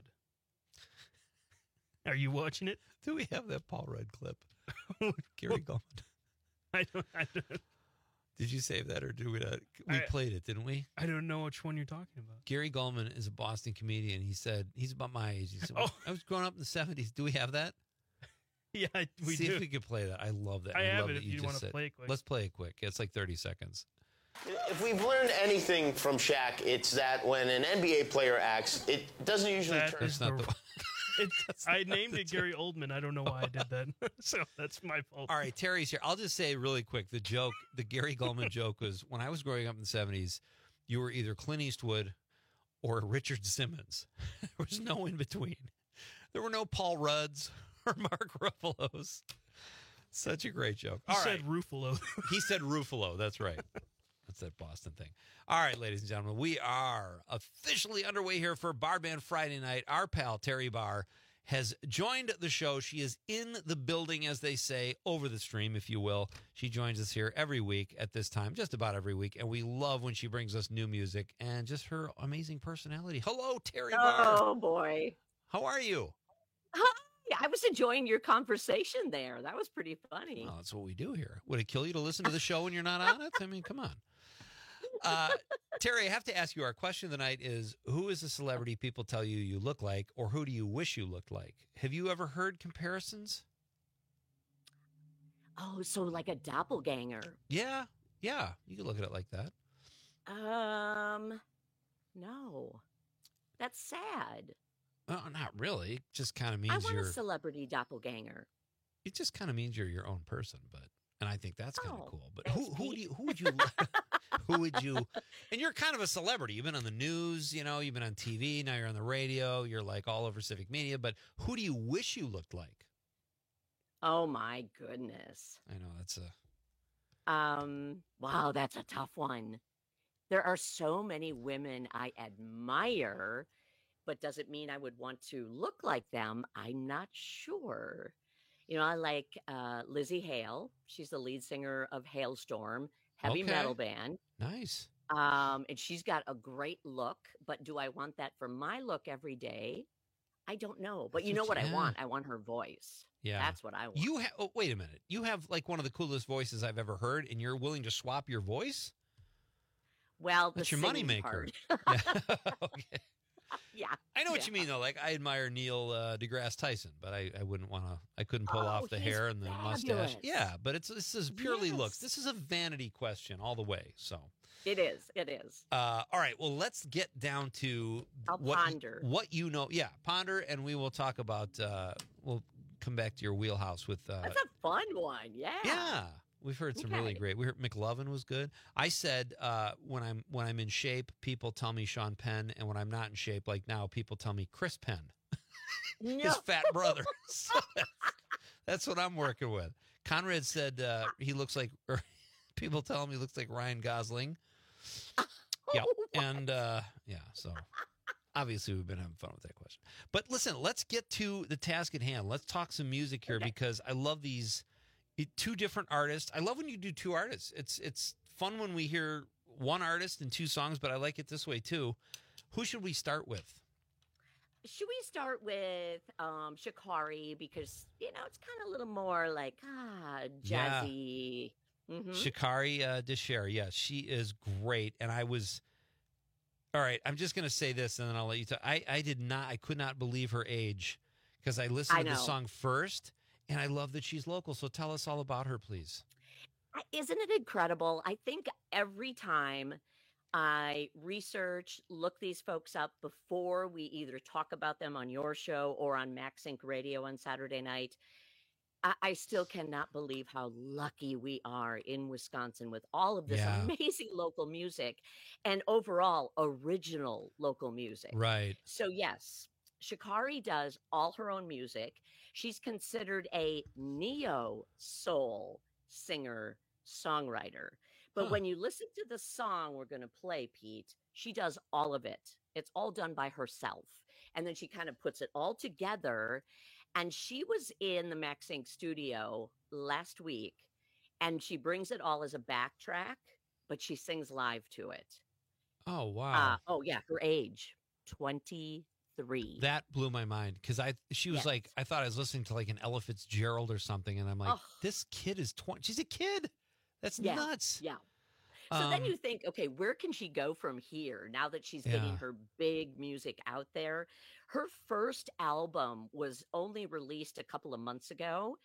are you watching it? Do we have that Paul Rudd clip? Gary Gulman. I don't. Did you save that or do we not? We played it, didn't we? I don't know which one you're talking about. Gary Gulman is a Boston comedian. He said, he's about my age. He said, I was growing up in the 70s. Do we have that? Yeah, we See do. if we could play that. I love that. I have love it that if you want to said. play it quick. Let's play it quick. It's like 30 seconds. If we've learned anything from Shaq, it's that when an NBA player acts, it doesn't usually turn. That's not the I named it Gary Oldman. I don't know why I did that. So that's my fault. All right, Terry's here. I'll just say really quick, the Gary Gulman joke was, when I was growing up in the 70s, you were either Clint Eastwood or Richard Simmons. There was no in between. There were no Paul Rudds or Mark Ruffalo's. Such a great joke. He said Ruffalo. He said Ruffalo. That's right. That's that Boston thing. All right, ladies and gentlemen, we are officially underway here for Bar Band Friday night. Our pal, Terry Barr, has joined the show. She is in the building, as they say, over the stream, if you will. She joins us here every week at this time, just about every week, and we love when she brings us new music and just her amazing personality. Hello, Terry Barr. Oh, boy. How are you? Hi. I was enjoying your conversation there. That was pretty funny. Well, that's what we do here. Would it kill you to listen to the show when you're not on it? I mean, come on. Terry, I have to ask you, our question of the night is, who is a celebrity people tell you you look like, or who do you wish you looked like? Have you ever heard comparisons? Oh, so like a doppelganger. Yeah. You could look at it like that. No. That's sad. Well, not really. It just kind of means I want you're a celebrity doppelganger. It just kind of means you're your own person, and I think that's kind of cool. But who would you and you're kind of a celebrity. You've been on the news, you've been on TV, now you're on the radio, you're like all over Civic Media, but who do you wish you looked like? Oh my goodness. I know that's wow, that's a tough one. There are so many women I admire, but does it mean I would want to look like them? I'm not sure. You know, I like Lizzie Hale. She's the lead singer of Hailstorm, heavy metal band. Nice. And she's got a great look, but do I want that for my look every day? I don't know. But you know what I want? I want her voice. Yeah. That's what I want. You wait a minute. You have like one of the coolest voices I've ever heard, and you're willing to swap your voice? Well, that's the your singing moneymaker. part. Okay. Yeah. I know what you mean, though. Like, I admire Neil deGrasse Tyson, but I wouldn't want to. I couldn't pull off the he's hair and the mustache. fabulous. Yeah, but this is purely looks. Yes. This is a vanity question all the way. So It is. It is. all right. Well, let's get down to I'll ponder. what you know. Yeah, ponder, and we will talk about. We'll come back to your wheelhouse with. That's a fun one. Yeah. Yeah, we've heard some really great. We heard McLovin was good. I said when I'm in shape, people tell me Sean Penn, and when I'm not in shape, like now, people tell me Chris Penn, his fat brother. So that's what I'm working with. Conrad said he looks like. Or people tell him he looks like Ryan Gosling. Yeah, and so. Obviously, we've been having fun with that question. But listen, let's get to the task at hand. Let's talk some music here because I love these two different artists. I love when you do two artists. It's fun when we hear one artist and two songs, but I like it this way too. Who should we start with? Should we start with Shikari because, you know, it's kind of a little more like, jazzy. Yeah. Shikari Desher. Yeah, she is great. And I was... All right, I'm just going to say this, and then I'll let you talk. I could not believe her age because I listened to the song first, and I love that she's local. So tell us all about her, please. Isn't it incredible? I think every time I research, look these folks up before we either talk about them on your show or on MaxSync Radio on Saturday night, I still cannot believe how lucky we are in Wisconsin with all of this amazing local music and overall original local music. Right. So yes, Shikari does all her own music. She's considered a neo-soul singer-songwriter. But when you listen to the song we're going to play, Pete, she does all of it. It's all done by herself. And then she kind of puts it all together. And she was in the MaxSync studio last week, and she brings it all as a backtrack, but she sings live to it. Oh, wow. Her age, 23. That blew my mind because she was like, I thought I was listening to like an Ella Fitzgerald or something, and I'm like, this kid is 20. She's a kid. That's nuts. Yeah. So then you think, okay, where can she go from here now that she's getting her big music out there? Her first album was only released a couple of months ago.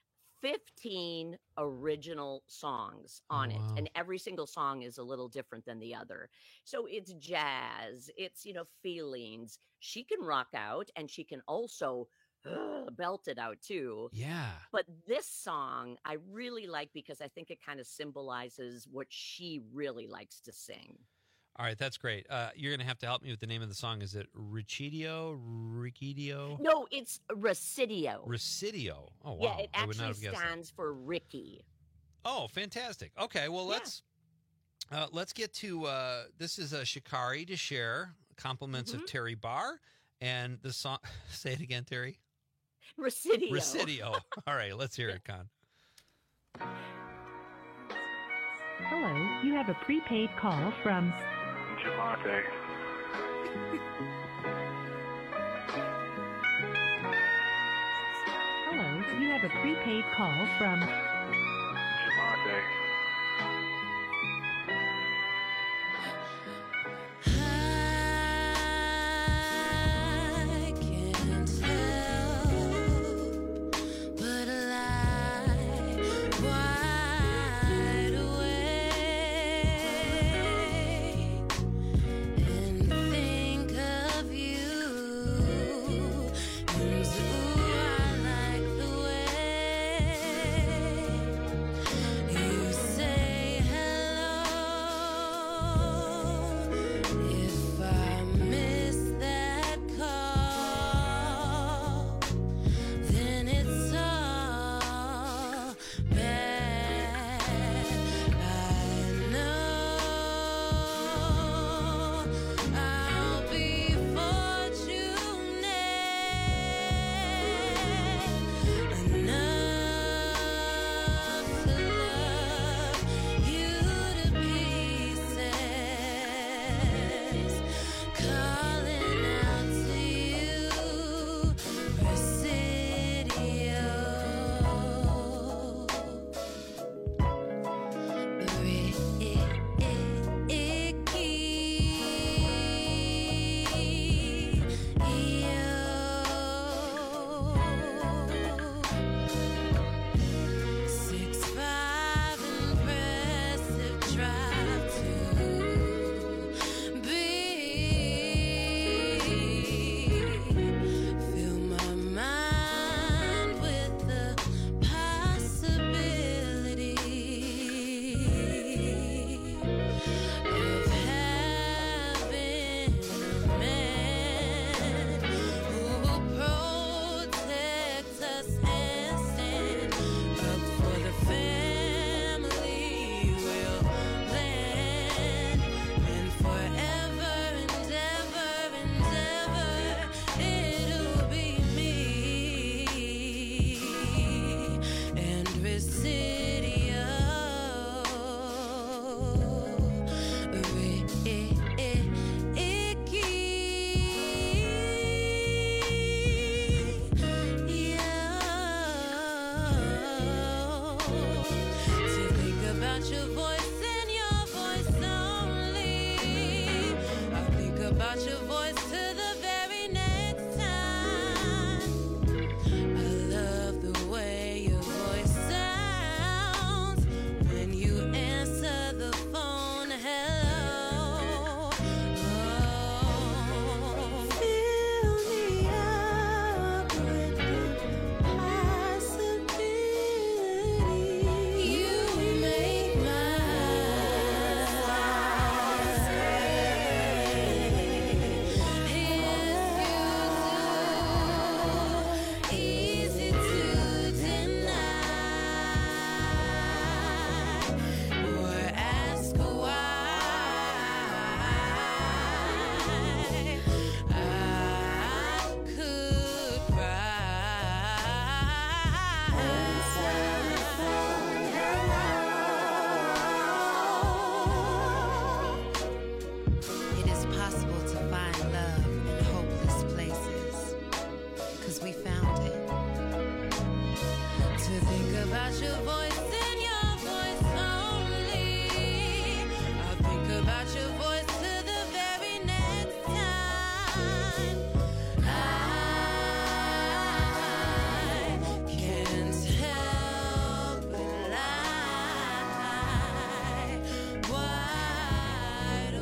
15 original songs on it. And every single song is a little different than the other. So it's jazz, it's, feelings. She can rock out and she can also belt it out too. Yeah. But this song I really like because I think it kind of symbolizes what she really likes to sing. All right, that's great. You're going to have to help me with the name of the song. Is it Riccidio? No, it's Residio. Residio. Oh, wow. Yeah, it actually stands for Ricky. Oh, fantastic. Okay, well, let's get to, this is Shikari Desher, compliments of Terry Barr, and the song, say it again, Terry. Residio. All right, let's hear it, Con. Hello, you have a prepaid call from Javante. Hello, you have a prepaid call from Javante. about your voice to the very next time. I love the way your voice sounds when you answer the phone. Hello. Oh, fill me up with the possibility. You make my easy to deny or ask why. I could cry. It is possible to find love in hopeless places, 'cause we found it. To think about your voice and your voice only. I'll think about your voice to the very next time. I can't help but lie wide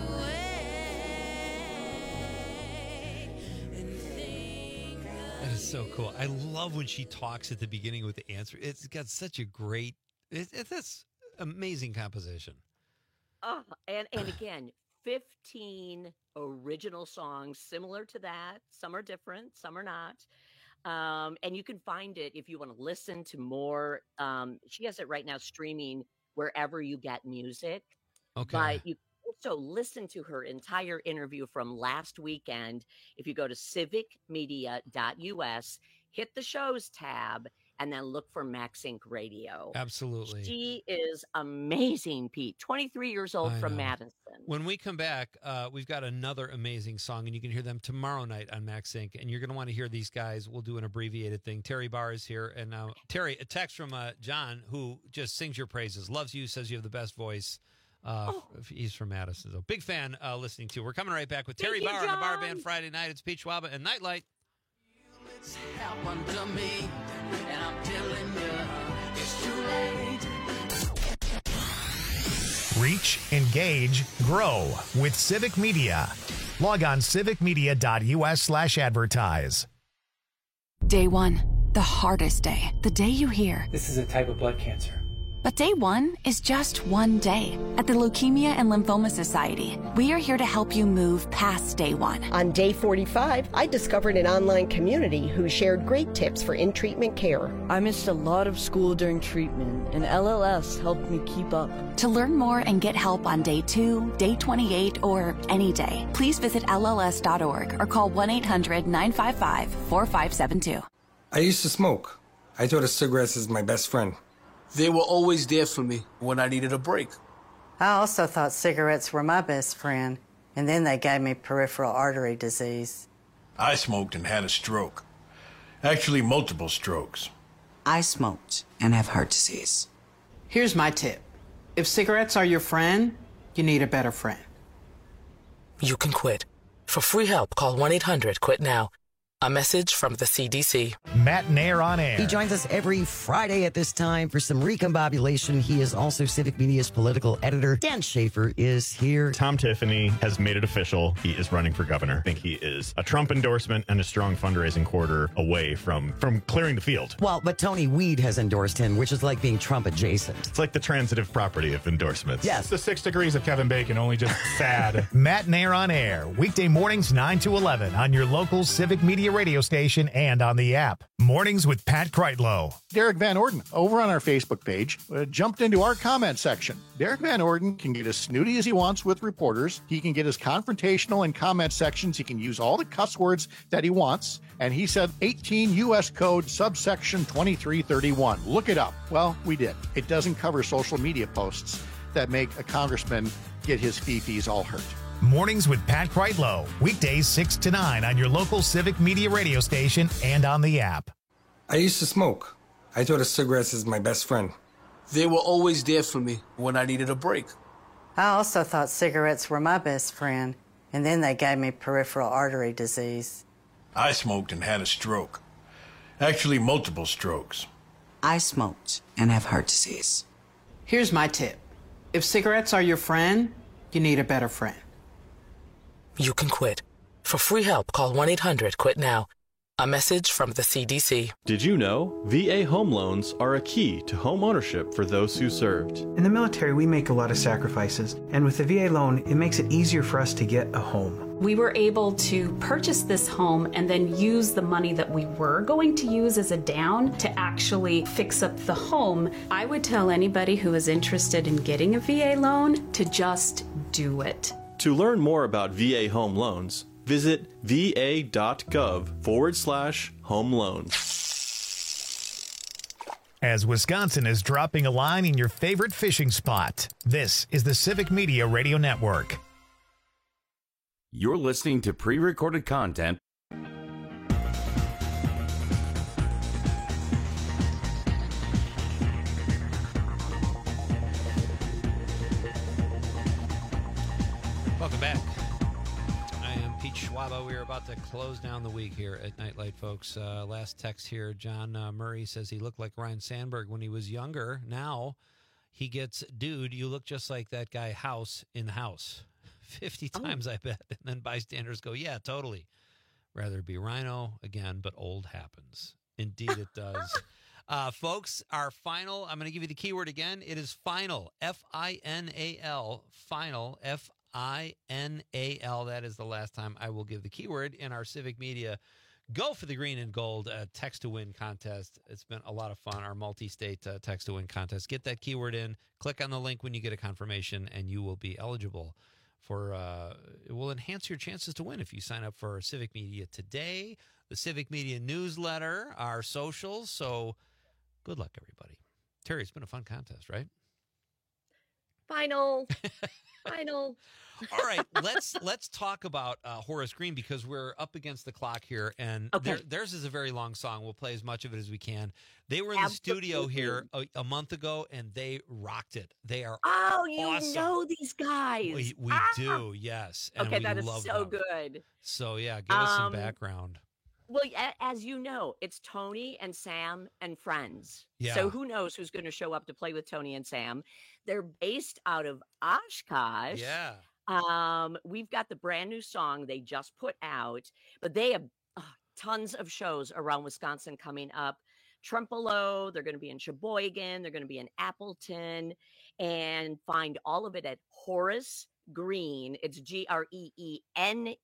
awake and think. That is so cool. I love when she talks at the beginning with the answer. It's got such a great, it's amazing composition. Oh, and again, 15 original songs similar to that. Some are different, some are not. And you can find it if you want to listen to more. She has it right now streaming wherever you get music. Okay. But you can also listen to her entire interview from last weekend if you go to civicmedia.us, hit the shows tab, and then look for Max Inc. Radio. Absolutely. She is amazing, Pete. 23 years old I from know. Madison. When we come back, we've got another amazing song, and you can hear them tomorrow night on Max Inc. And you're going to want to hear these guys. We'll do an abbreviated thing. Terry Barr is here. And now, Terry, a text from John, who just sings your praises, loves you, says you have the best voice. He's from Madison. So big fan listening to. We're coming right back with Terry Barr on the Bar Band Friday night. It's Pete Schwaba and Nightlight. It's happened to me, and I'm telling you, it's too late. Reach, engage, grow with Civic Media. Log on civicmedia.us/advertise. Day 1, the hardest day. The day you hear. This is a type of blood cancer. But day 1 is just one day. At the Leukemia and Lymphoma Society, we are here to help you move past day 1. On day 45, I discovered an online community who shared great tips for in-treatment care. I missed a lot of school during treatment, and LLS helped me keep up. To learn more and get help on day 2, day 28, or any day, please visit LLS.org or call 1-800-955-4572. I used to smoke. I thought of cigarettes as my best friend. They were always there for me when I needed a break. I also thought cigarettes were my best friend, and then they gave me peripheral artery disease. I smoked and had a stroke. Actually, multiple strokes. I smoked and have heart disease. Here's my tip. If cigarettes are your friend, you need a better friend. You can quit. For free help, call 1-800-QUIT-NOW. A message from the CDC. Matt Nair on air. He joins us every Friday at this time for some recombobulation. He is also Civic Media's political editor. Dan Schaefer is here. Tom Tiffany has made it official. He is running for governor. I think he is a Trump endorsement and a strong fundraising quarter away from clearing the field. Well, but Tony Weed has endorsed him, which is like being Trump adjacent. It's like the transitive property of endorsements. Yes. The 6 degrees of Kevin Bacon, only just sad. Matt Nair on air. Weekday mornings 9 to 11 on your local Civic Media radio station and on the app. Mornings with Pat Kreitlow. Derek Van Orden, over on our Facebook page, jumped into our comment section. Derek Van Orden can get as snooty as he wants with reporters. He can get as confrontational in comment sections. He can use all the cuss words that he wants. And he said 18 U.S. Code subsection 2331. Look it up. Well, we did. It doesn't cover social media posts that make a congressman get his fifis all hurt. Mornings with Pat Kreitlow. Weekdays 6 to 9 on your local Civic Media radio station and on the app. I used to smoke. I thought of cigarettes as my best friend. They were always there for me when I needed a break. I also thought cigarettes were my best friend, And then they gave me peripheral artery disease. I smoked and had a stroke. Actually, multiple strokes. I smoked and have heart disease. Here's my tip. If cigarettes are your friend, you need a better friend. You can quit. For free help, call 1-800-QUIT-NOW. A message from the CDC. Did you know VA home loans are a key to home ownership for those who served? In the military, we make a lot of sacrifices, and with the VA loan, it makes it easier for us to get a home. We were able to purchase this home and then use the money that we were going to use as a down to actually fix up the home. I would tell anybody who is interested in getting a VA loan to just do it. To learn more about VA home loans, visit va.gov/home loans. As Wisconsin is dropping a line in your favorite fishing spot, this is the Civic Media Radio Network. You're listening to pre-recorded content. Welcome back. I am Pete Schwaba. We are about to close down the week here at Nightlight, folks. Last text here, John Murray says he looked like Ryan Sandberg when he was younger. Now he gets, dude, you look just like that guy House in the House. 50 times, I bet. And then bystanders go, yeah, totally. Rather it be Rhino again, but old happens. Indeed it does. Folks, our final, I'm going to give you the keyword again. It is final, F-I-N-A-L, final, F-I-N-A-L. That is the last time I will give the keyword in our Civic Media Go for the Green and Gold Text to Win contest. It's been a lot of fun, our multi-state Text to Win contest. Get that keyword in, click on the link when you get a confirmation, and you will be eligible for, it will enhance your chances to win if you sign up for Civic Media Today, the Civic Media newsletter, our socials. So good luck, everybody. Terry, it's been a fun contest, right? Final. All right, let's talk about Horace Green, because we're up against the clock here, and theirs is a very long song. We'll play as much of it as we can. They were in the studio here a month ago, and they rocked it. They are awesome. You know these guys. We do, yes. And okay, we that is love so them. good. So, yeah, give us some background. Well, as you know, it's Tony and Sam and friends. Yeah. So who knows who's going to show up to play with Tony and Sam. They're based out of Oshkosh. Yeah. We've got the brand new song they just put out, but they have tons of shows around Wisconsin coming up. Trempealeau, they're going to be in Sheboygan, they're going to be in Appleton, and find all of it at Horace Green. It's Greene,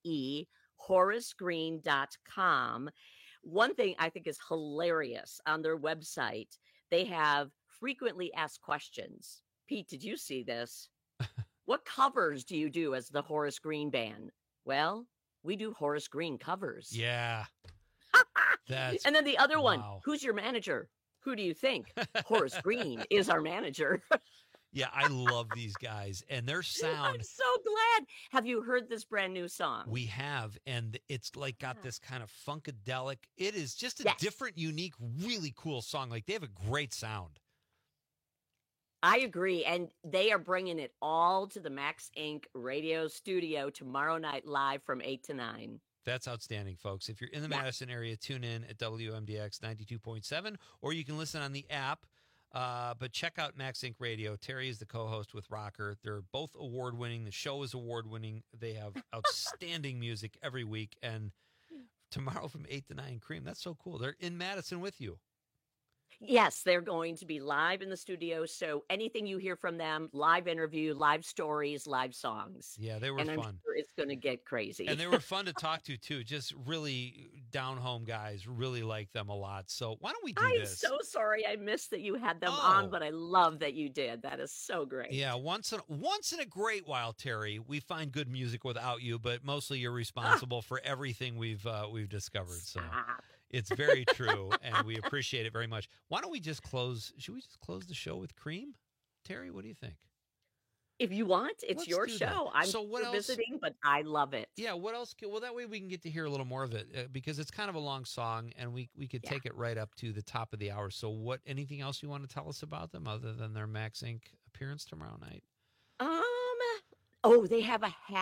HoraceGreen.com. One thing I think is hilarious on their website, they have frequently asked questions. Pete, did you see this? What covers do you do as the Horace Green band? Well, we do Horace Green covers. Yeah. And then the other one, who's your manager? Who do you think? Horace Green is our manager. Yeah, I love these guys and their sound. I'm so glad. Have you heard this brand new song? We have, and it's like got this kind of funkadelic. It is just a different, unique, really cool song. Like, they have a great sound. I agree, and they are bringing it all to the Max Inc. radio studio tomorrow night live from 8 to 9. That's outstanding, folks. If you're in the Madison area, tune in at WMDX 92.7, or you can listen on the app. But check out Max Inc. Radio. Terry is the co-host with Rocker. They're both award-winning. The show is award-winning. They have outstanding music every week. And tomorrow from 8 to 9, Cream. That's so cool. They're in Madison with you. Yes, they're going to be live in the studio. So anything you hear from them, live interview, live stories, live songs. Yeah, they were and fun. I'm sure it's going to get crazy. And they were fun to talk to, too. Just really down-home guys. Really like them a lot. So why don't we do this? I'm so sorry I missed that you had them on, but I love that you did. That is so great. Yeah, once in a great while, Terry, we find good music without you, but mostly you're responsible for everything we've discovered. So it's very true, and we appreciate it very much. Why don't we just close? Should we just close the show with Cream? Terry, what do you think? If you want, it's your show. I'm so what else? Visiting, but I love it. Yeah, what else? Well, that way we can get to hear a little more of it because it's kind of a long song, and we could take it right up to the top of the hour. So anything else you want to tell us about them other than their Max Inc. appearance tomorrow night? They have a half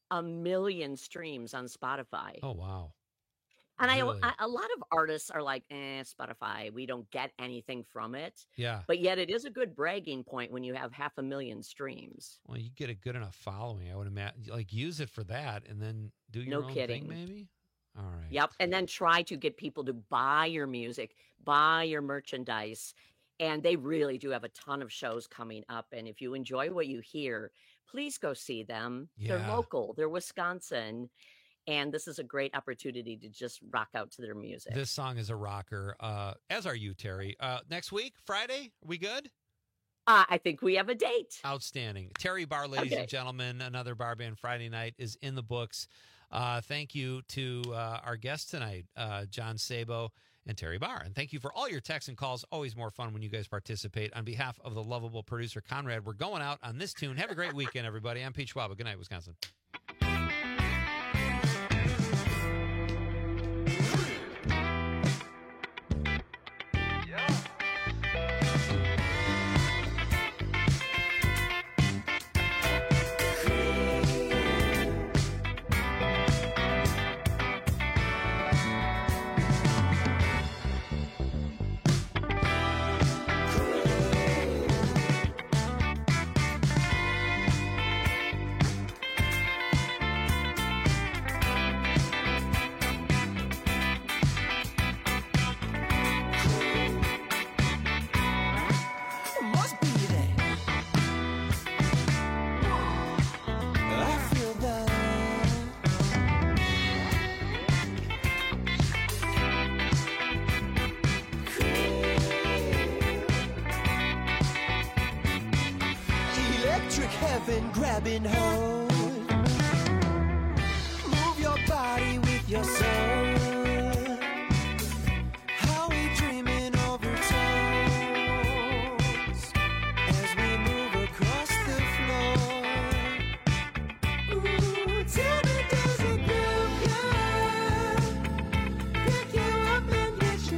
1 million streams on Spotify. Oh, wow. And Really? a lot of artists are like, Spotify, we don't get anything from it. Yeah. But yet it is a good bragging point when you have 500,000 streams. Well, you get a good enough following, I would imagine. Like, use it for that and then do your No own kidding. thing, maybe? All right. Yep. And then try to get people to buy your music, buy your merchandise. And they really do have a ton of shows coming up. And if you enjoy what you hear, please go see them. They're Yeah. local, they're Wisconsin. And this is a great opportunity to just rock out to their music. This song is a rocker, as are you, Terry. Next week, Friday, are we good? I think we have a date. Outstanding. Terry Barr, ladies Okay. and gentlemen, another Bar Band Friday night is in the books. Thank you to our guests tonight, John Sabo and Terry Barr. And thank you for all your texts and calls. Always more fun when you guys participate. On behalf of the lovable producer, Conrad, we're going out on this tune. Have a great weekend, everybody. I'm Pete Schwab. Good night, Wisconsin. Must be that I feel electric heaven grabbing hold. Move your body with your soul. How we dreaming over tones as we move across the floor. Ooh, tell me, does it move you? Pick you up and get you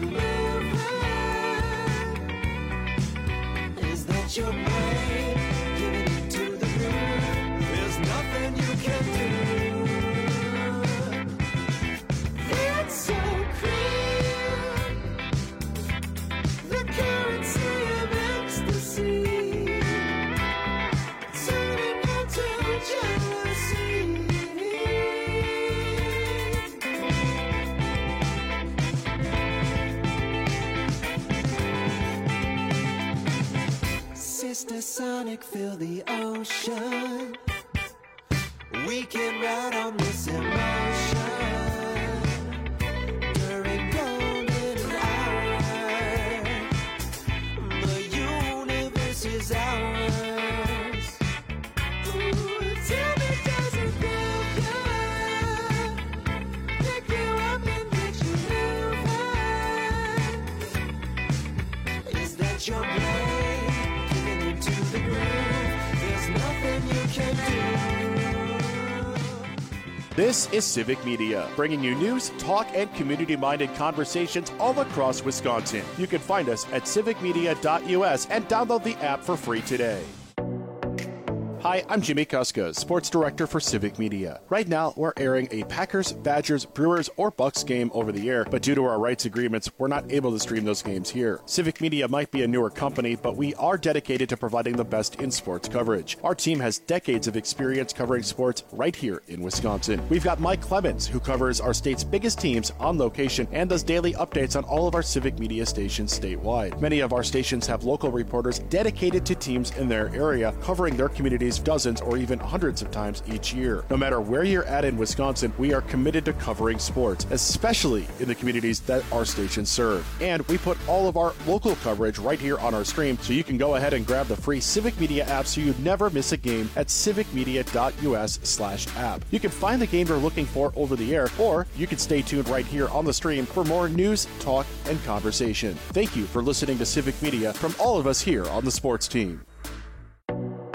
moving. Is that your brain giving it to the groove? There's nothing you can do. It's so clear. The currency of ecstasy turning into jealousy. Sister Sonic, fill the ocean. We can ride on this emotion during golden hour. The universe is ours. Ooh, tell me, does it feel good? Pick you up and get you moving. Is that your brain giving into the groove? There's nothing you can do. This is Civic Media, bringing you news, talk, and community-minded conversations all across Wisconsin. You can find us at civicmedia.us and download the app for free today. Hi, I'm Jimmy Kuska, Sports Director for Civic Media. Right now, we're airing a Packers, Badgers, Brewers, or Bucks game over the air, but due to our rights agreements, we're not able to stream those games here. Civic Media might be a newer company, but we are dedicated to providing the best in sports coverage. Our team has decades of experience covering sports right here in Wisconsin. We've got Mike Clemens, who covers our state's biggest teams on location and does daily updates on all of our Civic Media stations statewide. Many of our stations have local reporters dedicated to teams in their area, covering their communities dozens or even hundreds of times each year. No matter where you're at in Wisconsin, we are committed to covering sports, especially in the communities that our stations serve. And we put all of our local coverage right here on our stream, so you can go ahead and grab the free Civic Media app so you never miss a game at civicmedia.us/app. You can find the game you're looking for over the air, or you can stay tuned right here on the stream for more news, talk, and conversation. Thank you for listening to Civic Media from all of us here on the sports team.